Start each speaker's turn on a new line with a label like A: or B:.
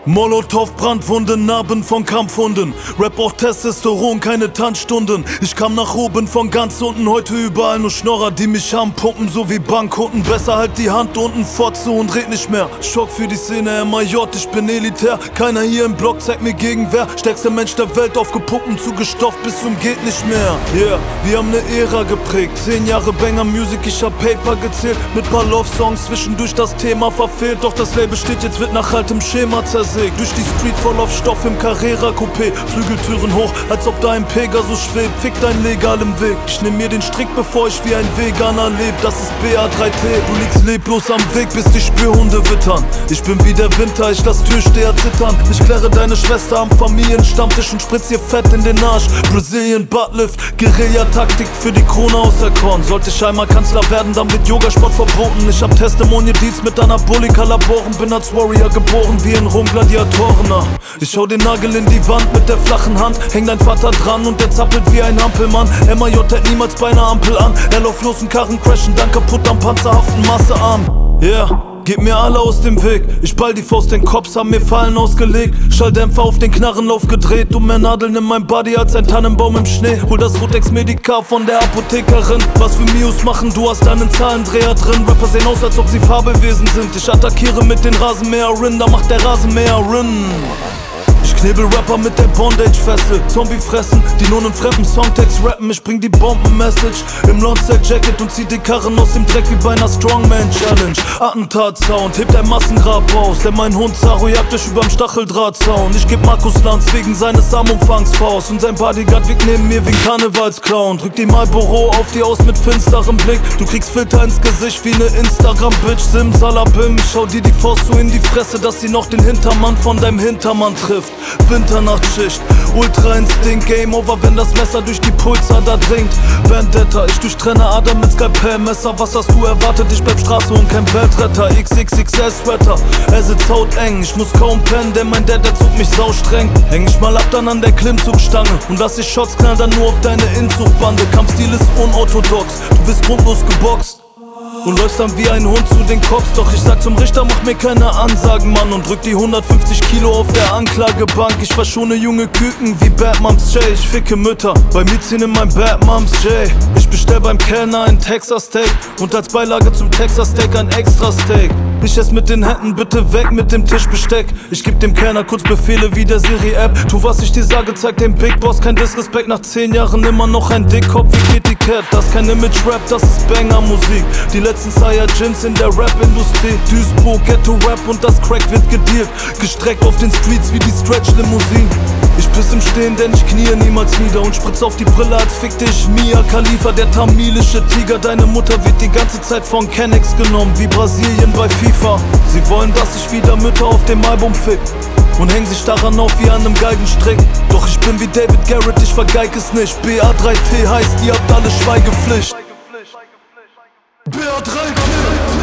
A: Molotow, Brandwunden, Narben von Kampfhunden. Rap braucht Testosteron, keine Tanzstunden. Ich kam nach oben von ganz unten, heute überall nur Schnorrer, die mich anpumpen, so wie Bankkunden. Besser halt die Hand unten, Fotze und red nicht mehr. Schock für die Szene, MIJ, ich bin elitär. Keiner hier im Block zeigt mir Gegenwehr. Stärkster Mensch der Welt, aufgepumpt und zugestopft bis zum geht nicht mehr. Yeah, wir haben ne Ära geprägt. 10 Jahre Banger Music, ich hab Paper gezählt. Mit paar Love-Songs, zwischendurch das Thema verfehlt. Doch das Label steht jetzt, wird nach altem Schema zersägt. Durch die Street voll auf Stoff im Carrera-Coupé. Flügeltüren hoch, als ob da ein Pegasus schwebt. Fick dein legalem Weg. Ich nehm mir den Strick, bevor ich wie ein Veganer leb. Das ist BA3T. Du liegst leblos am Weg, bis die Spürhunde wittern. Ich bin wie der Winter, ich lass Türsteher zittern. Ich kläre deine Schwester am Familienstammtisch und spritz ihr Fett in den Arsch. Brazilian Buttlift, Guerilla-Taktik für die Krone auserkoren. Sollte ich einmal Kanzler werden, dann wird Yogasport verboten. Ich hab Testimonial-Deals mit Anabolika-Laboren. Bin als Warrior geboren, wie in Rom Gladiatoren. Ich schau den Nagel in die Wand mit der flachen Hand. Häng dein Vater dran und der zappelt wie ein Hampelmann. MIJ hält niemals bei einer Ampel an. Er läuft los, einen Karren crashen, dann kaputt am panzerhaften Massearm. Yeah. Gib mir alle aus dem Weg, ich ball die Faust, den Cops haben mir Fallen ausgelegt. Schalldämpfer auf den Knarrenlauf gedreht, du mehr Nadeln in meinem Body als ein Tannenbaum im Schnee. Hol das Rotex-Medika von der Apothekerin. Was für Mios machen, du hast einen Zahlendreher drin. Rapper sehen aus, als ob sie Fabelwesen sind. Ich attackiere mit den Rasenmäherinnen, da macht der Rasenmäherin. Ich knebel Rapper mit der Bondage-Fessel. Zombie fressen, die nur nen fremden Songtext rappen. Ich bring die Bomben-Message im Lonsdale-Jacket und zieh die Karren aus dem Dreck wie bei einer Strongman-Challenge. Attentat-Sound, hebt ein Massengrab aus. Denn mein Hund Zaro jagt dich überm Stacheldrahtzaun. Ich geb Markus Lanz wegen seines Armumfangsfaust. Und sein Bodyguard wiegt neben mir wie ein Karnevalsclown. Drück die Marlboro auf die aus mit finsterem Blick. Du kriegst Filter ins Gesicht wie ne Instagram-Bitch. Simsalabim, ich schau dir die Faust so in die Fresse, dass sie noch den Hintermann von deinem Hintermann trifft. Winternachtschicht, Ultra Instinct, Game Over, wenn das Messer durch die Pulsader dringt. Vendetta, ich durchtrenne Adam mit Skalpellmesser. Was hast du erwartet? Ich bleib Straße und kein Weltretter. XXXS-Sweater, er sitzt hauteng. Ich muss kaum pennen, denn mein Dad, der zog mich saustreng. Häng ich mal ab dann an der Klimmzugstange und lass ich Shots knallen dann nur auf deine Inzugbande. Kampfstil ist unorthodox, du wirst grundlos geboxt und läufst dann wie ein Hund zu den Cops. Doch ich sag zum Richter, mach mir keine Ansagen, Mann. Und drück die 150 Kilo auf der Anklagebank. Ich verschone junge Küken wie Bad Moms J. Ich ficke Mütter, bei mir ziehen in mein Bad Moms J. Ich bestell beim Kellner ein Texas Steak und als Beilage zum Texas Steak ein extra Steak. Ich ess mit den Händen, bitte weg mit dem Tischbesteck. Ich geb dem Kellner kurz Befehle wie der Siri-App. Tu was ich dir sage, zeig dem Big Boss kein Disrespect. Nach 10 Jahren immer noch ein Dickkopf wie Kitty Cat. Das ist kein Image-Rap, das ist Banger-Musik. Die letzten Saiyajins in der Rap-Industrie. Duisburg, Ghetto-Rap und das Crack wird gedealt. Gestreckt auf den Streets wie die Stretch-Limousinen. Ich piss im Stehen, denn ich knie niemals nieder und spritz auf die Brille, als fick dich Mia Khalifa, der tamilische Tiger. Deine Mutter wird die ganze Zeit von Kennex genommen, wie Brasilien bei FIFA. Sie wollen, dass ich wieder Mütter auf dem Album fick und hängen sich daran auf wie an einem Galgenstrick. Doch ich bin wie David Garrett, ich vergeig es nicht. BA3T heißt, ihr habt alle Schweigepflicht. BA3T